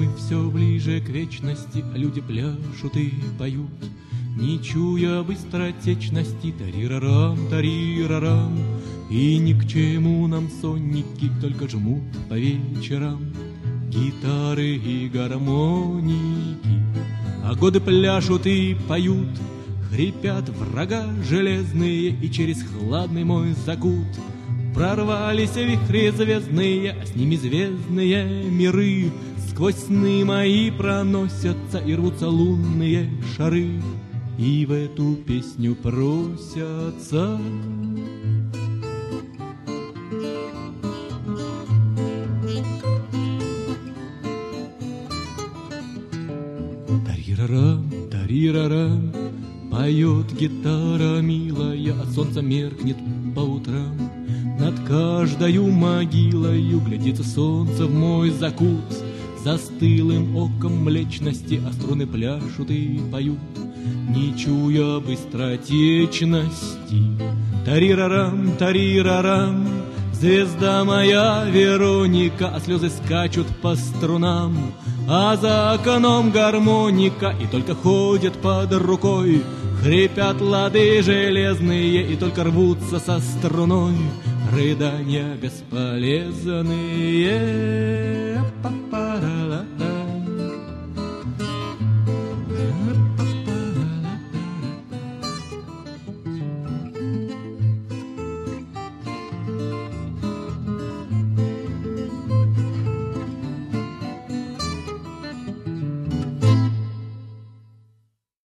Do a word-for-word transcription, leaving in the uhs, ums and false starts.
все ближе к вечности, а люди пляшут и поют, не чуя быстротечности. Тарирарам, тарирарам. И ни к чему нам сонники, только жмут по вечерам гитары и гармоники. А годы пляшут и поют, хрипят врага железные, и через хладный мой закут прорвались вихри звездные, а с ними звездные миры. Сквозь сны мои проносятся и рвутся лунные шары, и в эту песню просятся. Тарирарам, тарирарам. Поет гитара милая, а солнце меркнет по утрам. Над каждою могилою глядится солнце в мой закут. Застылым оком млечности, а струны пляшут и поют, не чуя быстротечности. Тарирарам, тарирарам. Звезда моя Вероника, а слезы скачут по струнам, а за окном гармоника, и только ходят под рукой. Хрипят лады железные, и только рвутся со струной рыдания бесполезные. Па-па.